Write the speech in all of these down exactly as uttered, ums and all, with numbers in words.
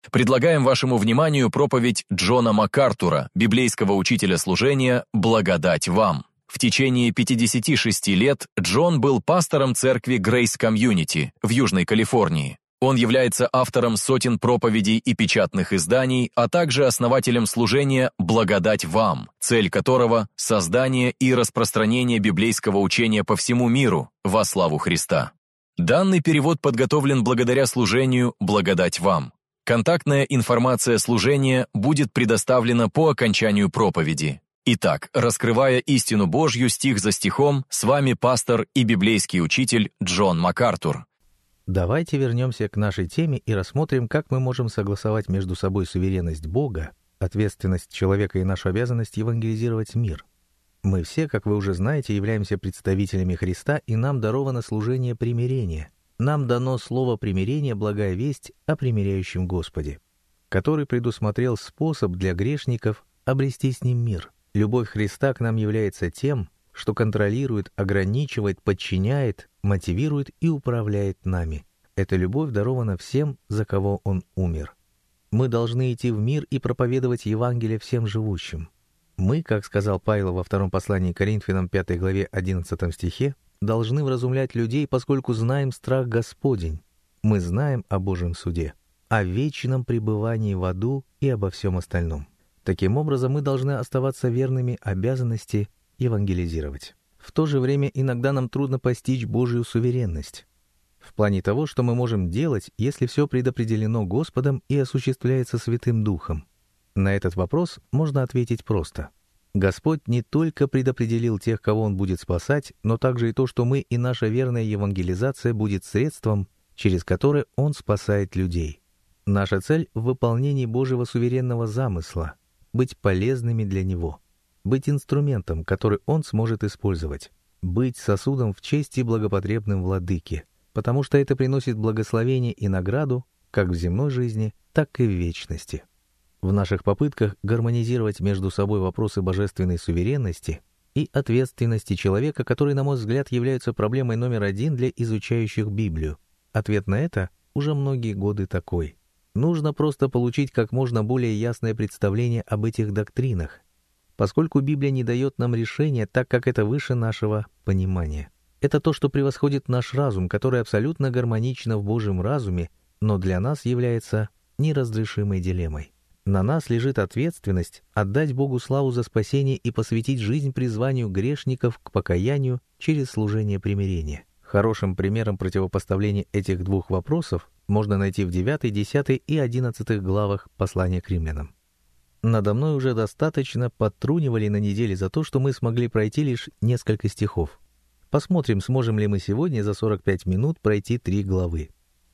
Предлагаем вашему вниманию проповедь Джона МакАртура, библейского учителя служения «Благодать вам». В течение пятидесяти шести лет Джон был пастором церкви Grace Community в Южной Калифорнии. Он является автором сотен проповедей и печатных изданий, а также основателем служения «Благодать вам», цель которого – создание и распространение библейского учения по всему миру во славу Христа. Данный перевод подготовлен благодаря служению «Благодать вам». Контактная информация служения будет предоставлена по окончанию проповеди. Итак, раскрывая истину Божью стих за стихом, с вами пастор и библейский учитель Джон МакАртур. Давайте вернемся к нашей теме и рассмотрим, как мы можем согласовать между собой суверенность Бога, ответственность человека и нашу обязанность евангелизировать мир. Мы все, как вы уже знаете, являемся представителями Христа, и нам даровано служение примирения. Нам дано слово примирения, благая весть о примиряющем Господе, который предусмотрел способ для грешников обрести с Ним мир. Любовь Христа к нам является тем, что контролирует, ограничивает, подчиняет, мотивирует и управляет нами. Эта любовь дарована всем, за кого Он умер. Мы должны идти в мир и проповедовать Евангелие всем живущим. Мы, как сказал Павел во втором послании к Коринфянам пятой главе одиннадцатом стихе, должны вразумлять людей, поскольку знаем страх Господень. Мы знаем о Божьем суде, о вечном пребывании в аду и обо всем остальном. Таким образом, мы должны оставаться верными обязанности евангелизировать. В то же время иногда нам трудно постичь Божью суверенность в плане того, что мы можем делать, если все предопределено Господом и осуществляется Святым Духом. На этот вопрос можно ответить просто. Господь не только предопределил тех, кого Он будет спасать, но также и то, что мы и наша верная евангелизация будет средством, через которое Он спасает людей. Наша цель в выполнении Божьего суверенного замысла — быть полезными для Него, быть инструментом, который Он сможет использовать, быть сосудом в чести и благопотребным владыке, потому что это приносит благословение и награду как в земной жизни, так и в вечности. В наших попытках гармонизировать между собой вопросы божественной суверенности и ответственности человека, которые, на мой взгляд, являются проблемой номер один для изучающих Библию, ответ на это уже многие годы такой. Нужно просто получить как можно более ясное представление об этих доктринах, поскольку Библия не дает нам решения, так как это выше нашего понимания. Это то, что превосходит наш разум, который абсолютно гармонично в Божьем разуме, но для нас является неразрешимой дилеммой. На нас лежит ответственность отдать Богу славу за спасение и посвятить жизнь призванию грешников к покаянию через служение примирения. Хорошим примером противопоставления этих двух вопросов можно найти в девятой, десятой и одиннадцатых главах послания к римлянам. Надо мной уже достаточно подтрунивали на неделе за то, что мы смогли пройти лишь несколько стихов. Посмотрим, сможем ли мы сегодня за сорок пять минут пройти три главы.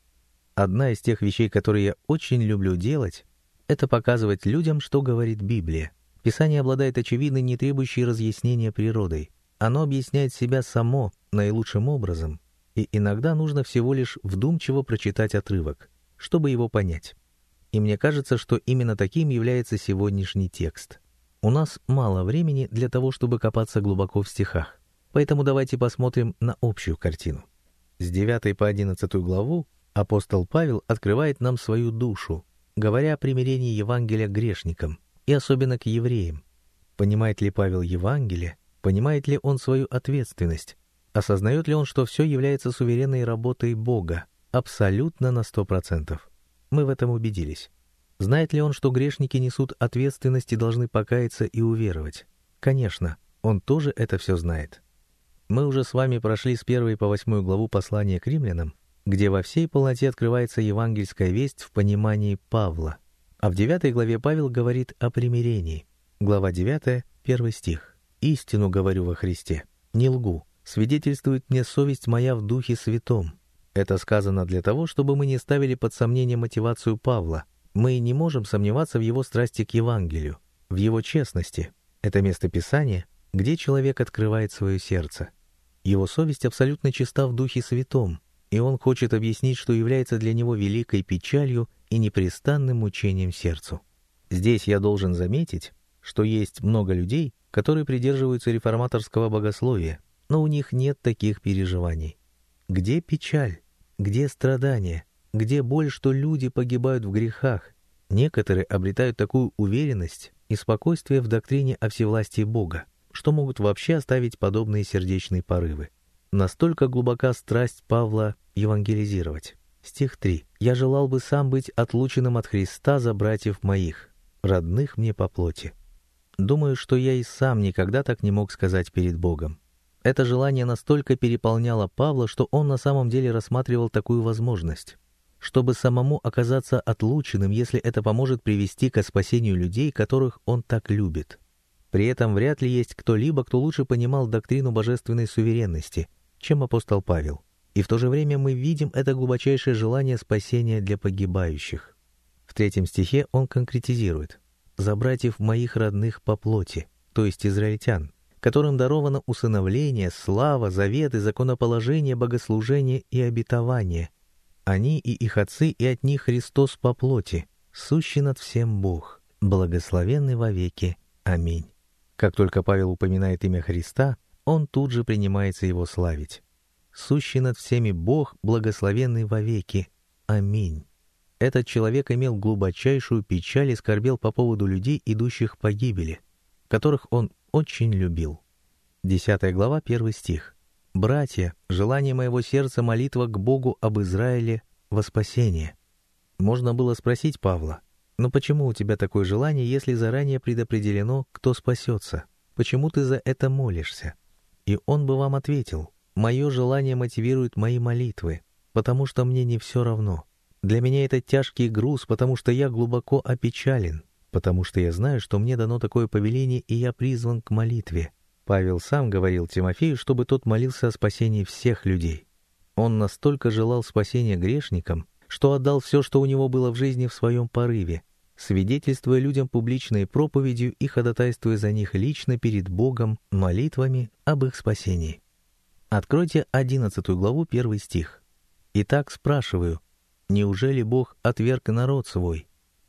Одна из тех вещей, которые я очень люблю делать, это показывать людям, что говорит Библия. Писание обладает очевидной, не требующей разъяснения природой. Оно объясняет себя само наилучшим образом, и иногда нужно всего лишь вдумчиво прочитать отрывок, чтобы его понять. И мне кажется, что именно таким является сегодняшний текст. У нас мало времени для того, чтобы копаться глубоко в стихах, поэтому давайте посмотрим на общую картину. С девятой по одиннадцатую главу апостол Павел открывает нам свою душу, говоря о примирении Евангелия к грешникам, и особенно к евреям. Понимает ли Павел Евангелие? Понимает ли он свою ответственность? Осознает ли он, что все является суверенной работой Бога? Абсолютно на сто процентов. Мы в этом убедились. Знает ли он, что грешники несут ответственность и должны покаяться и уверовать? Конечно, он тоже это все знает. Мы уже с вами прошли с первой по восьмую главу послания к римлянам, где во всей полноте открывается евангельская весть в понимании Павла. А в девятой главе Павел говорит о примирении. Глава девятая, первый стих. «Истину говорю во Христе, не лгу, свидетельствует мне совесть моя в Духе Святом». Это сказано для того, чтобы мы не ставили под сомнение мотивацию Павла. Мы не можем сомневаться в его страсти к Евангелию, в его честности. Это место Писания, где человек открывает свое сердце. Его совесть абсолютно чиста в Духе Святом, и он хочет объяснить, что является для него великой печалью и непрестанным мучением сердцу. Здесь я должен заметить, что есть много людей, которые придерживаются реформаторского богословия, но у них нет таких переживаний. Где печаль? Где страдания? Где боль, что люди погибают в грехах? Некоторые обретают такую уверенность и спокойствие в доктрине о всевластии Бога, что могут вообще оставить подобные сердечные порывы. Настолько глубока страсть Павла евангелизировать. Стих три. «Я желал бы сам быть отлученным от Христа за братьев моих, родных мне по плоти». Думаю, что я и сам никогда так не мог сказать перед Богом. Это желание настолько переполняло Павла, что он на самом деле рассматривал такую возможность, чтобы самому оказаться отлученным, если это поможет привести к спасению людей, которых он так любит. При этом вряд ли есть кто-либо, кто лучше понимал доктрину божественной суверенности, чем апостол Павел. И в то же время мы видим это глубочайшее желание спасения для погибающих. В третьем стихе он конкретизирует: «За братьев моих родных по плоти», то есть израильтян, которым даровано усыновление, слава, заветы, законоположение, богослужение и обетование. Они и их отцы, и от них Христос по плоти, сущий над всем Бог, благословенный вовеки. Аминь». Как только Павел упоминает имя Христа, он тут же принимается его славить. «Сущий над всеми Бог, благословенный вовеки. Аминь». Этот человек имел глубочайшую печаль и скорбел по поводу людей, идущих к погибели, которых он очень любил. Десятая глава, первый стих. «Братья, желание моего сердца молитва к Богу об Израиле во спасение». Можно было спросить Павла: «Но почему у тебя такое желание, если заранее предопределено, кто спасется? Почему ты за это молишься?» И он бы вам ответил: «Мое желание мотивирует мои молитвы, потому что мне не все равно. Для меня это тяжкий груз, потому что я глубоко опечален, потому что я знаю, что мне дано такое повеление, и я призван к молитве». Павел сам говорил Тимофею, чтобы тот молился о спасении всех людей. Он настолько желал спасения грешникам, что отдал все, что у него было в жизни, в своем порыве, свидетельствуя людям публичной проповедью и ходатайствуя за них лично перед Богом молитвами об их спасении. Откройте одиннадцатую главу, первый стих. «Итак, спрашиваю, неужели Бог отверг народ свой?»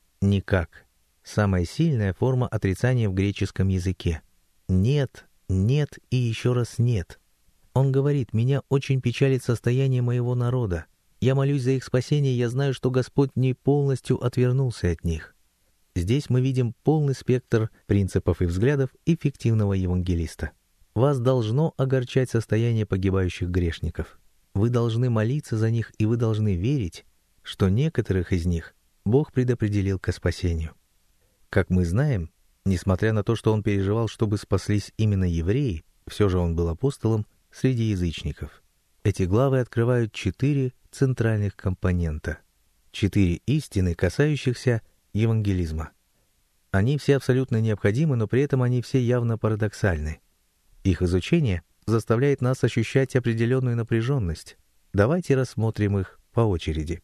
Никак. Самая сильная форма отрицания в греческом языке. Нет, нет и еще раз нет. Он говорит: «Меня очень печалит состояние моего народа. Я молюсь за их спасение, я знаю, что Господь не полностью отвернулся от них». Здесь мы видим полный спектр принципов и взглядов эффективного евангелиста. Вас должно огорчать состояние погибающих грешников. Вы должны молиться за них, и вы должны верить, что некоторых из них Бог предопределил ко спасению. Как мы знаем, несмотря на то, что он переживал, чтобы спаслись именно евреи, все же он был апостолом среди язычников. Эти главы открывают четыре центральных компонента, четыре истины, касающихся евангелизма. Они все абсолютно необходимы, но при этом они все явно парадоксальны. Их изучение заставляет нас ощущать определенную напряженность. Давайте рассмотрим их по очереди.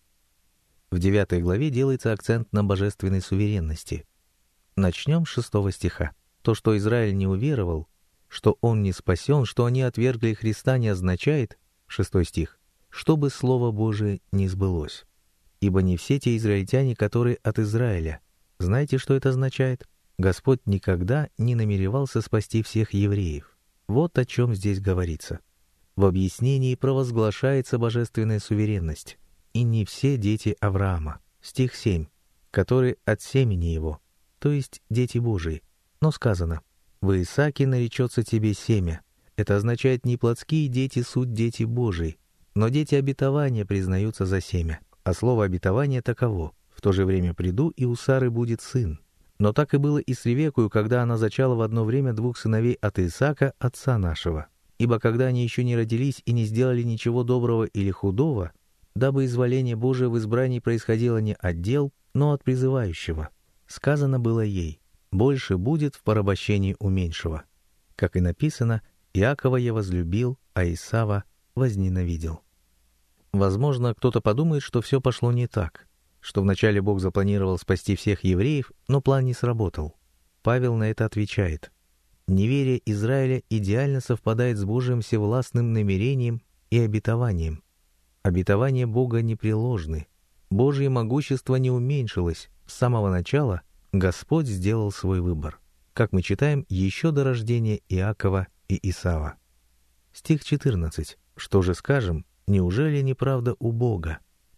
В девятой главе делается акцент на божественной суверенности. Начнем с шестого стиха. То, что Израиль не уверовал, что он не спасен, что они отвергли Христа, не означает, шестой стих, чтобы Слово Божие не сбылось. Ибо не все те израильтяне, которые от Израиля. Знаете, что это означает? Господь никогда не намеревался спасти всех евреев. Вот о чем здесь говорится. В объяснении провозглашается божественная суверенность. И не все дети Авраама. Стих семь. Которые от семени его, то есть дети Божии. Но сказано: «В Исааке наречется тебе семя». Это означает, не плотские дети суть дети Божии, но дети обетования признаются за семя. А слово обетование таково: «В то же время приду, и у Сары будет сын». Но так и было и с Ревекою, когда она зачала в одно время двух сыновей от Исаака, отца нашего. Ибо когда они еще не родились и не сделали ничего доброго или худого, дабы изволение Божие в избрании происходило не от дел, но от призывающего, сказано было ей: «Больше будет в порабощении у меньшего». Как и написано: «Иакова я возлюбил, а Исава возненавидел». Возможно, кто-то подумает, что все пошло не так, что вначале Бог запланировал спасти всех евреев, но план не сработал. Павел на это отвечает: неверие Израиля идеально совпадает с Божьим всевластным намерением и обетованием. Обетования Бога непреложны. Божье могущество не уменьшилось. С самого начала Господь сделал свой выбор, как мы читаем еще до рождения Иакова и Исава. Стих четырнадцать. «Что же скажем? Неужели неправда у Бога?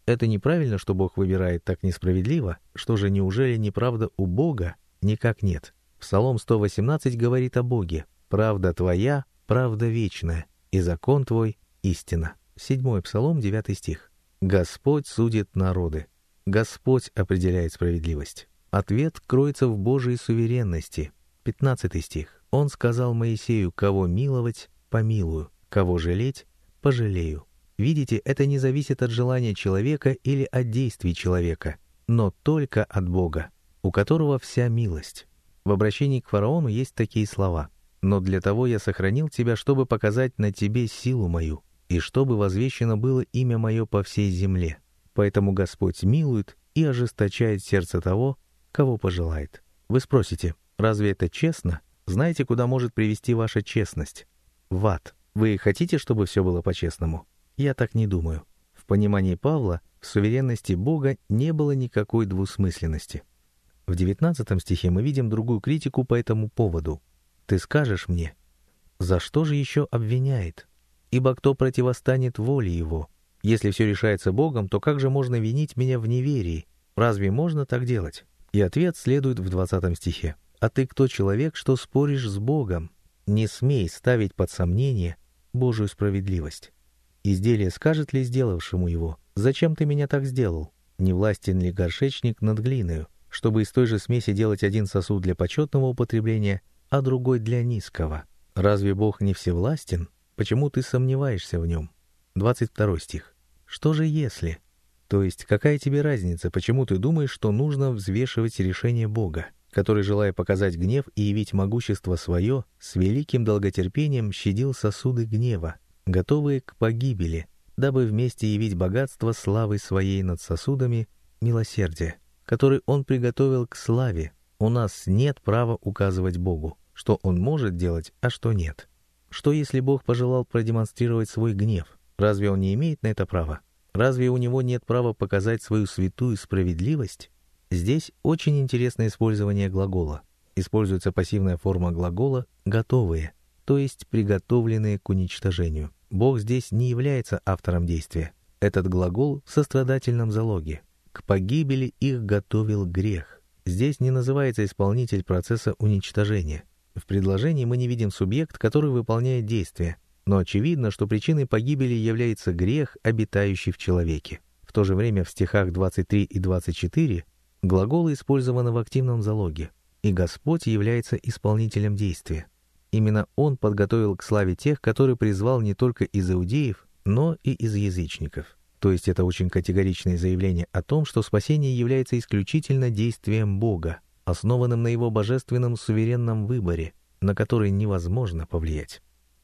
Это неправильно, что Бог выбирает так несправедливо? Что же, неужели неправда у Бога? Никак нет. Псалом сто восемнадцать говорит о Боге. «Правда твоя, правда вечная, и закон твой — истина». Седьмой Псалом, девятый стих. «Господь судит народы». Господь определяет справедливость. Ответ кроется в Божьей суверенности. Пятнадцатый стих. «Он сказал Моисею, кого миловать, помилую, кого жалеть, пожалею». Видите, это не зависит от желания человека или от действий человека, но только от Бога, у которого вся милость. В обращении к фараону есть такие слова: «Но для того я сохранил тебя, чтобы показать на тебе силу мою, и чтобы возвещено было имя мое по всей земле. Поэтому Господь милует и ожесточает сердце того, кого пожелает». Вы спросите, разве это честно? Знаете, куда может привести ваша честность? В ад. Вы хотите, чтобы все было по-честному? Я так не думаю. В понимании Павла в суверенности Бога не было никакой двусмысленности. В девятнадцатом стихе мы видим другую критику по этому поводу. «Ты скажешь мне, за что же еще обвиняет? Ибо кто противостанет воле его? Если все решается Богом, то как же можно винить меня в неверии? Разве можно так делать?» И ответ следует в двадцатом стихе. «А ты кто, человек, что споришь с Богом? Не смей ставить под сомнение Божию справедливость. Изделие скажет ли сделавшему его: зачем ты меня так сделал? Не властен ли горшечник над глиною, чтобы из той же смеси делать один сосуд для почетного употребления, а другой для низкого? Разве Бог не всевластен? Почему ты сомневаешься в нем?» двадцать второй стих. «Что же если?» То есть, какая тебе разница, почему ты думаешь, что нужно взвешивать решение Бога, который, желая показать гнев и явить могущество свое, с великим долготерпением щадил сосуды гнева, готовые к погибели, дабы вместе явить богатство славы своей над сосудами милосердия, который Он приготовил к славе. У нас нет права указывать Богу, что Он может делать, а что нет. Что если Бог пожелал продемонстрировать свой гнев? Разве Он не имеет на это права? Разве у Него нет права показать свою святую справедливость? Здесь очень интересное использование глагола. Используется пассивная форма глагола «готовые», то есть приготовленные к уничтожению. Бог здесь не является автором действия. Этот глагол в сострадательном залоге. К погибели их готовил грех. Здесь не называется исполнитель процесса уничтожения. В предложении мы не видим субъект, который выполняет действие, но очевидно, что причиной погибели является грех, обитающий в человеке. В то же время в стихах двадцать три и двадцать четыре глаголы использованы в активном залоге, и Господь является исполнителем действия. Именно Он подготовил к славе тех, которые призвал не только из иудеев, но и из язычников. То есть это очень категоричное заявление о том, что спасение является исключительно действием Бога, основанным на Его божественном суверенном выборе, на который невозможно повлиять.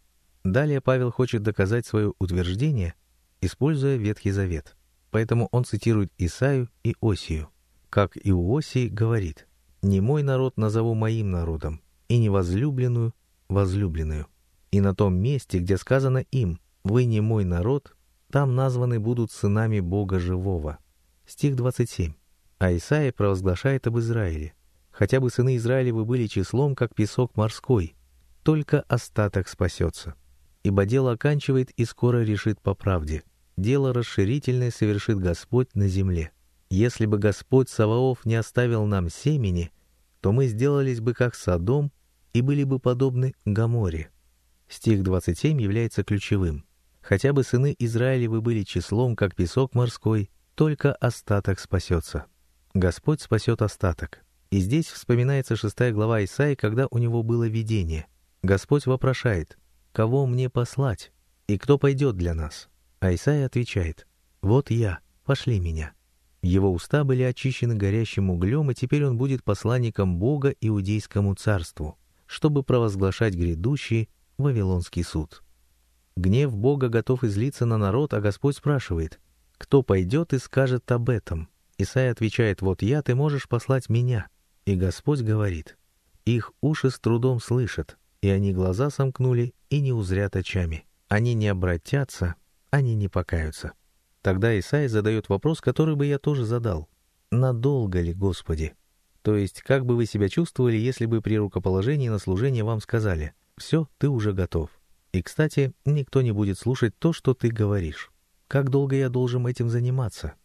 Далее Павел хочет доказать свое утверждение, используя Ветхий Завет. Поэтому он цитирует Исаию и Осию. Как и у Осии говорит: «Не мой народ назову моим народом, и невозлюбленную — возлюбленную». И на том месте, где сказано им: «Вы не мой народ», там названы будут сынами Бога живого. Стих двадцать семь. А Исаия провозглашает об Израиле: «Хотя бы сыны Израилевы были числом, как песок морской, только остаток спасется. Ибо дело оканчивает и скоро решит по правде. Дело расширительное совершит Господь на земле. Если бы Господь Саваоф не оставил нам семени, то мы сделались бы как Содом и были бы подобны Гоморе». Стих двадцать семь является ключевым. «Хотя бы сыны Израилевы были числом, как песок морской, только остаток спасется». Господь спасет остаток. И здесь вспоминается шестая глава Исаии, когда у него было видение. Господь вопрошает: «Кого мне послать? И кто пойдет для нас?» А Исаия отвечает: «Вот я, пошли меня». Его уста были очищены горящим углем, и теперь он будет посланником Бога Иудейскому царству, чтобы провозглашать грядущий Вавилонский суд. Гнев Бога готов излиться на народ, а Господь спрашивает: «Кто пойдет и скажет об этом?» Исаия отвечает: «Вот я, ты можешь послать меня». И Господь говорит: «Их уши с трудом слышат, и они глаза сомкнули и не узрят очами. Они не обратятся, они не покаются». Тогда Исаия задает вопрос, который бы я тоже задал: «Надолго ли, Господи?» То есть, как бы вы себя чувствовали, если бы при рукоположении на служение вам сказали: «Все, ты уже готов. И, кстати, никто не будет слушать то, что ты говоришь». Как долго я должен этим заниматься?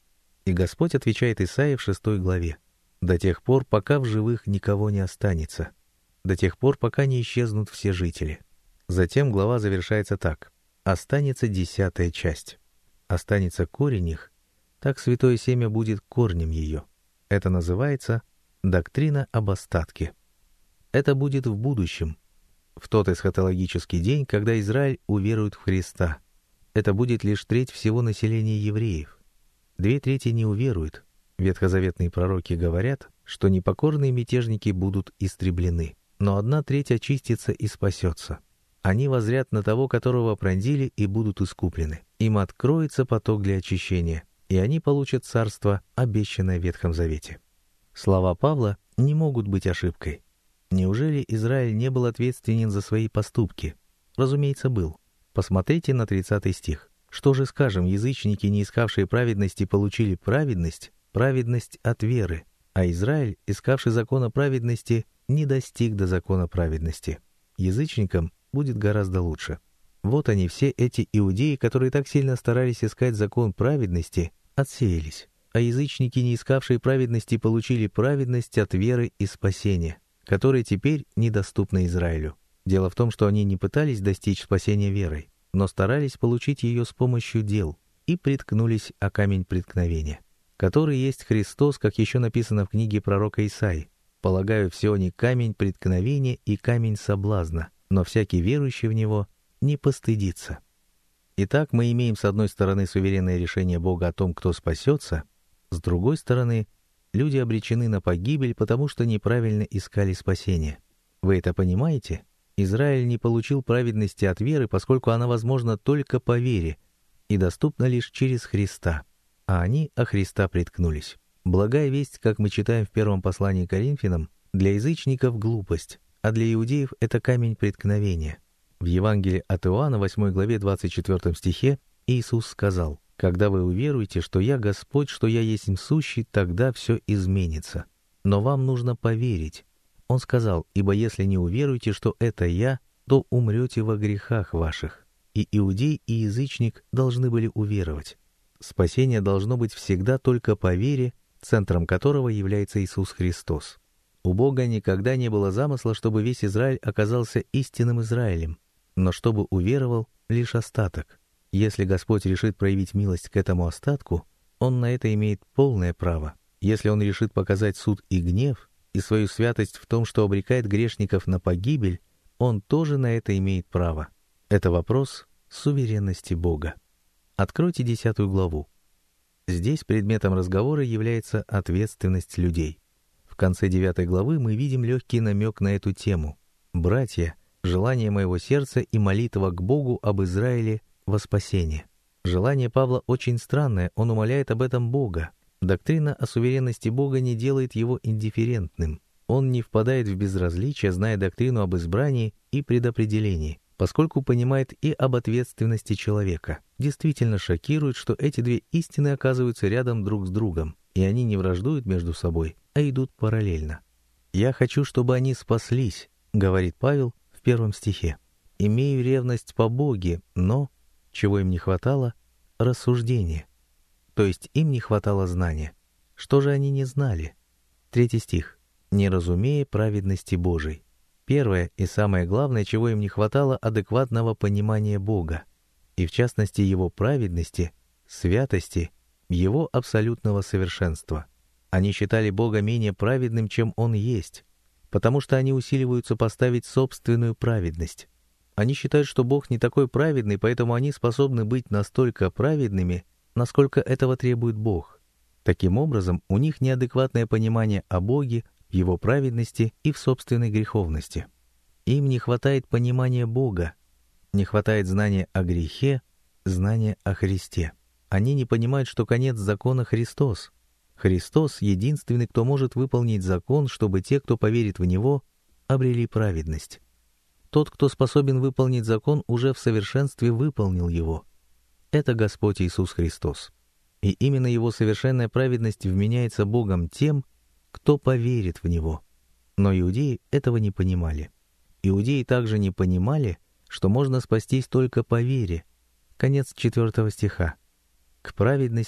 И Господь отвечает Исаии в шестой главе: «До тех пор, пока в живых никого не останется, до тех пор, пока не исчезнут все жители». Затем глава завершается так: «Останется десятая часть. Останется корень их, так святое семя будет корнем ее». Это называется доктрина об остатке. Это будет в будущем, в тот эсхатологический день, когда Израиль уверует в Христа. Это будет лишь треть всего населения евреев. Две трети не уверуют. Ветхозаветные пророки говорят, что непокорные мятежники будут истреблены, но одна треть очистится и спасется. Они воззрят на того, которого пронзили, и будут искуплены. Им откроется поток для очищения, и они получат царство, обещанное в Ветхом Завете. Слова Павла не могут быть ошибкой. Неужели Израиль не был ответственен за свои поступки? Разумеется, был. Посмотрите на тридцатый стих. «Что же скажем, язычники, не искавшие праведности, получили праведность, праведность от веры, а Израиль, искавший закона праведности, не достиг до закона праведности». Язычникам будет гораздо лучше. Вот они, все эти иудеи, которые так сильно старались искать закон праведности, отсеялись, а язычники, не искавшие праведности, получили праведность от веры и спасения, которые теперь недоступны Израилю. Дело в том, что они не пытались достичь спасения верой, но старались получить ее с помощью дел и приткнулись о камень преткновения, который есть Христос, как еще написано в книге пророка Исаии: «Полагаю в Сионе камень преткновения и камень соблазна, но всякий верующий в него не постыдится». Итак, мы имеем с одной стороны суверенное решение Бога о том, кто спасется, с другой стороны, люди обречены на погибель, потому что неправильно искали спасения. Вы это понимаете? Израиль не получил праведности от веры, поскольку она возможна только по вере и доступна лишь через Христа, а они о Христа приткнулись. Благая весть, как мы читаем в первом послании к Коринфянам, для язычников глупость, а для иудеев это камень преткновения. В Евангелии от Иоанна, восьмой главе, двадцать четвёртом стихе, Иисус сказал: «Когда вы уверуете, что я Господь, что я есть сущий, тогда все изменится. Но вам нужно поверить». Он сказал: «Ибо если не уверуете, что это я, то умрете во грехах ваших». И иудей, и язычник должны были уверовать. Спасение должно быть всегда только по вере, центром которого является Иисус Христос. У Бога никогда не было замысла, чтобы весь Израиль оказался истинным Израилем, но чтобы уверовал лишь остаток. Если Господь решит проявить милость к этому остатку, Он на это имеет полное право. Если Он решит показать суд и гнев, и свою святость в том, что обрекает грешников на погибель, Он тоже на это имеет право. Это вопрос суверенности Бога. Откройте десятую главу. Здесь предметом разговора является ответственность людей. В конце девятой главы мы видим легкий намек на эту тему. «Братья, желание моего сердца и молитва к Богу об Израиле во спасение». Желание Павла очень странное, он умоляет об этом Бога. Доктрина о суверенности Бога не делает его индифферентным. Он не впадает в безразличие, зная доктрину об избрании и предопределении, поскольку понимает и об ответственности человека. Действительно шокирует, что эти две истины оказываются рядом друг с другом, и они не враждуют между собой, а идут параллельно. «Я хочу, чтобы они спаслись», — говорит Павел в первом стихе. «Имею ревность по Боге, но, чего им не хватало, рассуждение». То есть им не хватало знания. Что же они не знали? Третий стих. «Не разумея праведности Божией». Первое и самое главное, чего им не хватало, адекватного понимания Бога, и в частности Его праведности, святости, Его абсолютного совершенства. Они считали Бога менее праведным, чем Он есть, потому что они усиливаются поставить собственную праведность. Они считают, что Бог не такой праведный, поэтому они способны быть настолько праведными, насколько этого требует Бог. Таким образом, у них неадекватное понимание о Боге, в Его праведности и в собственной греховности. Им не хватает понимания Бога, не хватает знания о грехе, знания о Христе. Они не понимают, что конец закона — Христос. Христос — единственный, кто может выполнить закон, чтобы те, кто поверит в Него, обрели праведность. Тот, кто способен выполнить закон, уже в совершенстве выполнил его. Это Господь Иисус Христос. И именно Его совершенная праведность вменяется Богом тем, кто поверит в Него. Но иудеи этого не понимали. Иудеи также не понимали, что можно спастись только по вере. Конец четвертого стиха. К праведности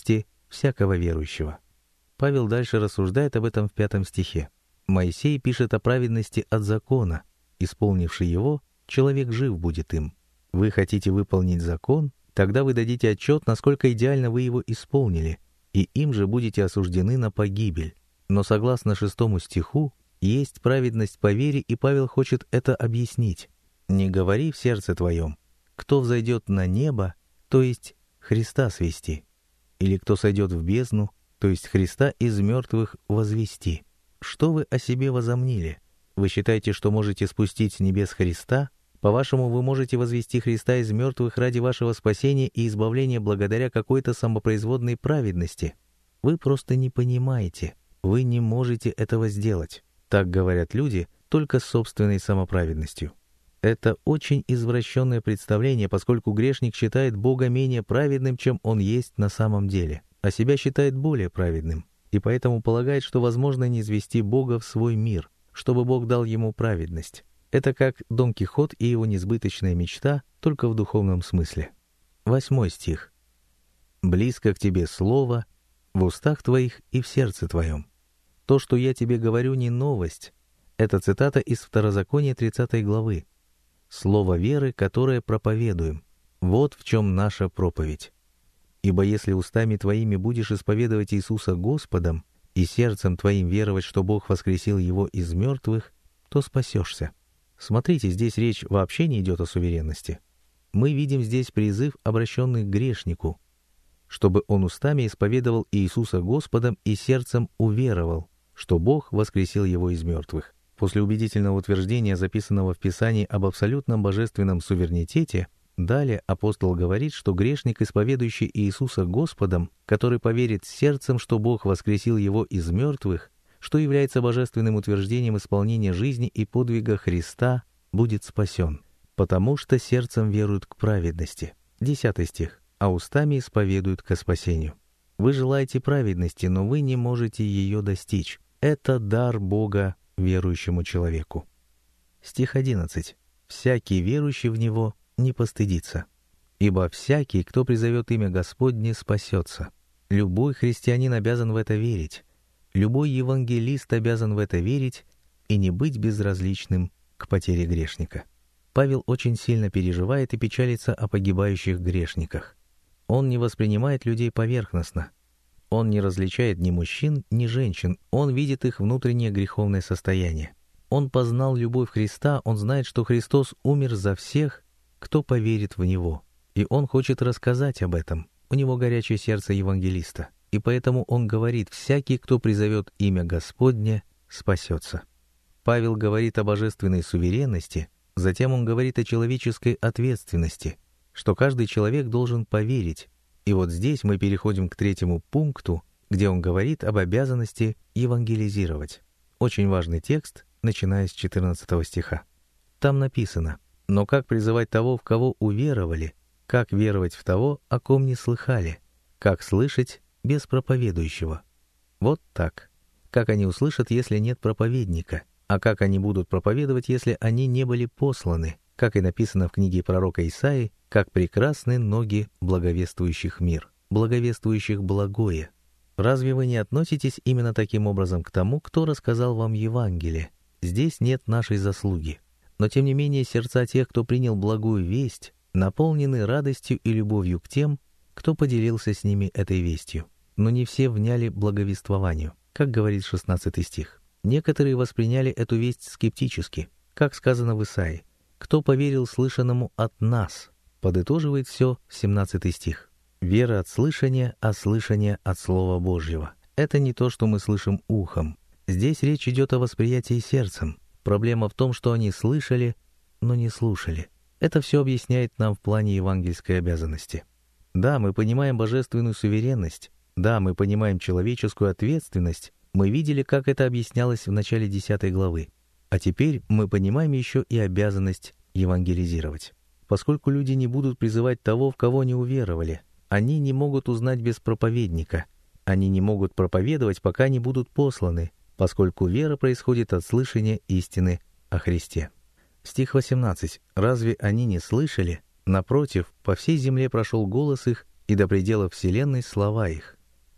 всякого верующего». Павел дальше рассуждает об этом в пятом стихе. Моисей пишет о праведности от закона. Исполнивший его, человек жив будет им. Вы хотите выполнить закон? Тогда вы дадите отчет, насколько идеально вы его исполнили, и им же будете осуждены на погибель. Но согласно шестому стиху, есть праведность по вере, и Павел хочет это объяснить. «Не говори в сердце твоем, кто взойдет на небо, то есть Христа свести, или кто сойдет в бездну, то есть Христа из мертвых возвести. Что вы о себе возомнили? Вы считаете, что можете спустить с небес Христа? По-вашему, вы можете возвести Христа из мертвых ради вашего спасения и избавления благодаря какой-то самопроизводной праведности? Вы просто не понимаете. Вы не можете этого сделать». Так говорят люди только с собственной самоправедностью. Это очень извращенное представление, поскольку грешник считает Бога менее праведным, чем он есть на самом деле, а себя считает более праведным, и поэтому полагает, что возможно низвести Бога в свой мир, чтобы Бог дал ему праведность. Это как Дон Кихот и его несбыточная мечта, только в духовном смысле. Восьмой стих. «Близко к тебе слово, в устах твоих и в сердце твоем. То, что я тебе говорю, не новость». Это цитата из Второзакония тридцатой главы. «Слово веры, которое проповедуем. Вот в чем наша проповедь. Ибо если устами твоими будешь исповедовать Иисуса Господом и сердцем твоим веровать, что Бог воскресил Его из мертвых, то спасешься». Смотрите, здесь речь вообще не идет о суверенности. Мы видим здесь призыв, обращенный к грешнику, чтобы он устами исповедовал Иисуса Господом и сердцем уверовал, что Бог воскресил Его из мертвых. После убедительного утверждения, записанного в Писании об абсолютном божественном суверенитете, далее апостол говорит, что грешник, исповедующий Иисуса Господом, который поверит сердцем, что Бог воскресил Его из мертвых, что является божественным утверждением исполнения жизни и подвига Христа, будет спасен, потому что сердцем веруют к праведности. Десятый стих. «А устами исповедуют ко спасению». Вы желаете праведности, но вы не можете ее достичь. Это дар Бога верующему человеку. Стих одиннадцать. «Всякий верующий в Него не постыдится. Ибо всякий, кто призовет имя Господне, спасется». Любой христианин обязан в это верить. Любой евангелист обязан в это верить и не быть безразличным к потере грешника. Павел очень сильно переживает и печалится о погибающих грешниках. Он не воспринимает людей поверхностно. Он не различает ни мужчин, ни женщин. Он видит их внутреннее греховное состояние. Он познал любовь Христа, он знает, что Христос умер за всех, кто поверит в Него. И он хочет рассказать об этом. У него горячее сердце евангелиста. И поэтому он говорит: «Всякий, кто призовет имя Господне, спасется». Павел говорит о божественной суверенности, затем он говорит о человеческой ответственности, что каждый человек должен поверить. И вот здесь мы переходим к третьему пункту, где он говорит об обязанности евангелизировать. Очень важный текст, начиная с четырнадцатого стиха. Там написано: «Но как призывать того, в кого уверовали? Как веровать в того, о ком не слыхали? Как слышать без проповедующего?» Вот так. Как они услышат, если нет проповедника? А как они будут проповедовать, если они не были посланы? Как и написано в книге пророка Исаии: «Как прекрасны ноги благовествующих мир, благовествующих благое». Разве вы не относитесь именно таким образом к тому, кто рассказал вам Евангелие? Здесь нет нашей заслуги. Но тем не менее сердца тех, кто принял благую весть, наполнены радостью и любовью к тем, кто поделился с ними этой вестью. Но не все вняли благовествованию, как говорит шестнадцатый стих. Некоторые восприняли эту весть скептически, как сказано в Исаии: «Кто поверил слышанному от нас?» Подытоживает все семнадцатый стих. Вера от слышания, а слышание от Слова Божьего. Это не то, что мы слышим ухом. Здесь речь идет о восприятии сердцем. Проблема в том, что они слышали, но не слушали. Это все объясняет нам в плане евангельской обязанности. Да, мы понимаем божественную суверенность. Да, мы понимаем человеческую ответственность. Мы видели, как это объяснялось в начале десятой главы. А теперь мы понимаем еще и обязанность евангелизировать. Поскольку люди не будут призывать того, в кого не уверовали, они не могут узнать без проповедника. Они не могут проповедовать, пока не будут посланы, поскольку вера происходит от слышания истины о Христе. Стих восемнадцать. «Разве они не слышали? Напротив, по всей земле прошел голос их, и до пределов вселенной слова их».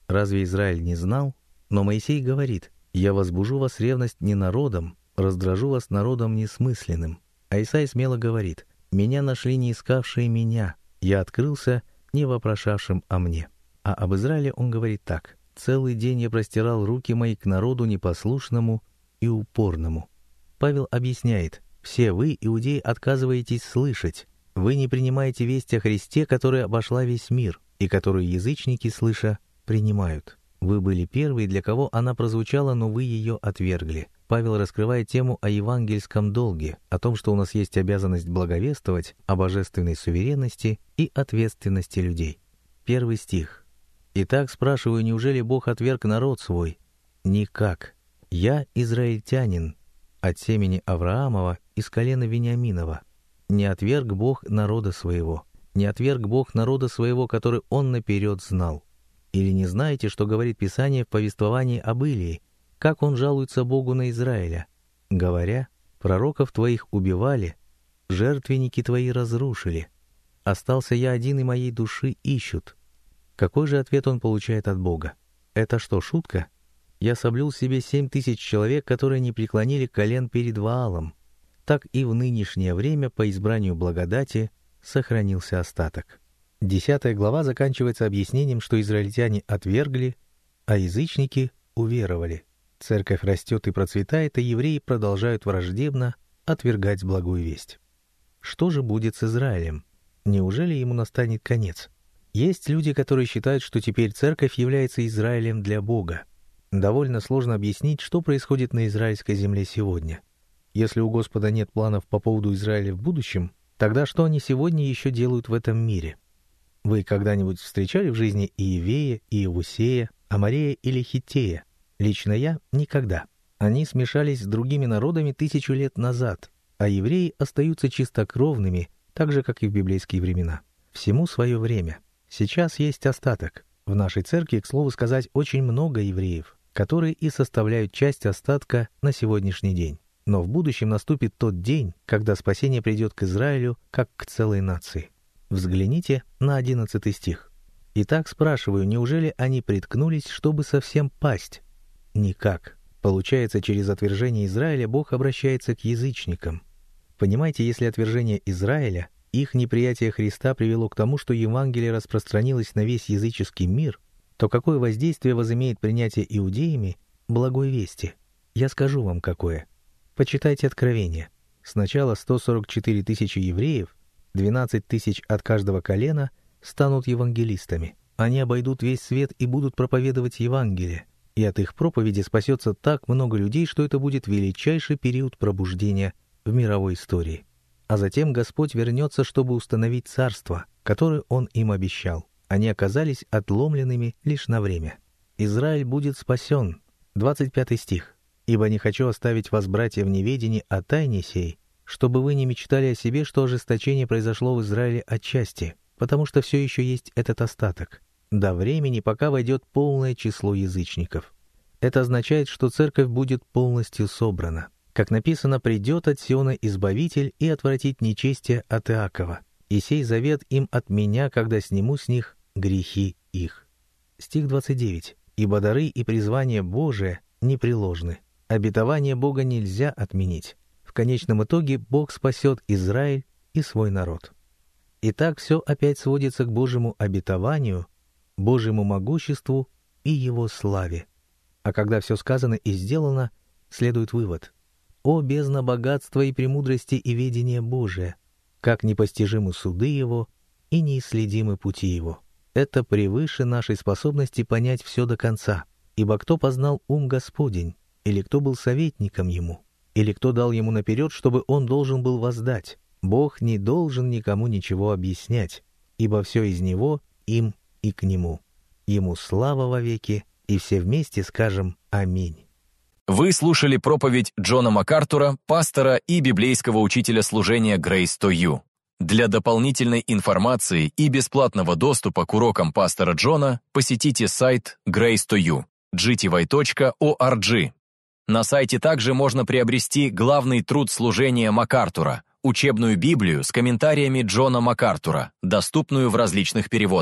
Разве Израиль не знал? Но Моисей говорит: «Я возбужу вас ревность не народом, раздражу вас народом несмысленным». А Исаия смело говорит: «Меня нашли не искавшие меня, я открылся не вопрошавшим о мне». А об Израиле он говорит так: «Целый день я простирал руки мои к народу непослушному и упорному». Павел объясняет: «Все вы, иудеи, отказываетесь слышать. Вы не принимаете весть о Христе, которая обошла весь мир, и которую язычники, слыша, принимают. Вы были первые, для кого она прозвучала, но вы ее отвергли». Павел раскрывает тему о евангельском долге, о том, что у нас есть обязанность благовествовать, о божественной суверенности и ответственности людей. Первый стих. «Итак, спрашиваю, неужели Бог отверг народ свой? Никак. Я израильтянин, от семени Авраамова, из колена Вениаминова. Не отверг Бог народа своего, не отверг Бог народа своего, который Он наперед знал. Или не знаете, что говорит Писание в повествовании об Илии, как он жалуется Богу на Израиля, говоря: пророков твоих убивали, жертвенники твои разрушили. Остался я один, и моей души ищут». Какой же ответ он получает от Бога? Это что, шутка? «Я соблюл себе семь тысяч человек, которые не преклонили колен перед Ваалом». Так и в нынешнее время по избранию благодати сохранился остаток. Десятая глава заканчивается объяснением, что израильтяне отвергли, а язычники уверовали. Церковь растет и процветает, а евреи продолжают враждебно отвергать благую весть. Что же будет с Израилем? Неужели ему настанет конец? Есть люди, которые считают, что теперь церковь является Израилем для Бога. Довольно сложно объяснить, что происходит на израильской земле сегодня. Если у Господа нет планов по поводу Израиля в будущем, тогда что они сегодня еще делают в этом мире? Вы когда-нибудь встречали в жизни Иевея, Иевусея, Аморея или Хиттея? Лично я — никогда. Они смешались с другими народами тысячу лет назад, а евреи остаются чистокровными, так же, как и в библейские времена. Всему свое время. Сейчас есть остаток. В нашей церкви, к слову сказать, очень много евреев, которые и составляют часть остатка на сегодняшний день. Но в будущем наступит тот день, когда спасение придет к Израилю, как к целой нации. Взгляните на одиннадцатый стих. «Итак, спрашиваю, неужели они приткнулись, чтобы совсем пасть? Никак». Получается, через отвержение Израиля Бог обращается к язычникам. Понимаете, если отвержение Израиля, их неприятие Христа привело к тому, что Евангелие распространилось на весь языческий мир, то какое воздействие возымеет принятие иудеями благой вести? Я скажу вам, какое. Почитайте Откровение. Сначала сто сорок четыре тысячи евреев, двенадцать тысяч от каждого колена, станут евангелистами. Они обойдут весь свет и будут проповедовать Евангелие. И от их проповеди спасется так много людей, что это будет величайший период пробуждения в мировой истории. А затем Господь вернется, чтобы установить царство, которое Он им обещал. Они оказались отломленными лишь на время. Израиль будет спасен. двадцать пятый стих. «Ибо не хочу оставить вас, братья, в неведении о тайне сей, чтобы вы не мечтали о себе, что ожесточение произошло в Израиле отчасти, потому что все еще есть этот остаток, до времени, пока войдет полное число язычников». Это означает, что церковь будет полностью собрана. Как написано, придет от Сиона Избавитель и отвратит нечестие от Иакова. И сей завет им от меня, когда сниму с них грехи их. Стих двадцать девять. «Ибо дары и призвание Божие непреложны. Обетование Бога нельзя отменить. В конечном итоге Бог спасет Израиль и свой народ». Итак, все опять сводится к Божьему обетованию, Божьему могуществу и Его славе. А когда все сказано и сделано, следует вывод. «О, бездна богатства и премудрости и ведения Божия! Как непостижимы суды Его и неисследимы пути Его! Это превыше нашей способности понять все до конца. Ибо кто познал ум Господень, или кто был советником Ему, или кто дал Ему наперед, чтобы Он должен был воздать? Бог не должен никому ничего объяснять, ибо все из Него, им и к Нему. Ему слава вовеки, и все вместе скажем «Аминь». Вы слушали проповедь Джона МакАртура, пастора и библейского учителя служения Grace to You. Для дополнительной информации и бесплатного доступа к урокам пастора Джона посетите сайт Grace to You, джи ти вай точка орг. На сайте также можно приобрести главный труд служения МакАртура, учебную Библию с комментариями Джона МакАртура, доступную в различных переводах.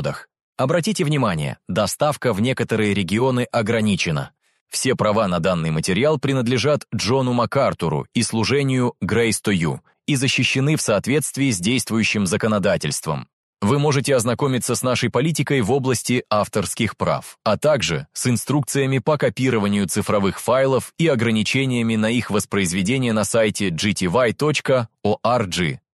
Обратите внимание, доставка в некоторые регионы ограничена. Все права на данный материал принадлежат Джону МакАртуру и служению Grace to You и защищены в соответствии с действующим законодательством. Вы можете ознакомиться с нашей политикой в области авторских прав, а также с инструкциями по копированию цифровых файлов и ограничениями на их воспроизведение на сайте джи ти вай точка орг.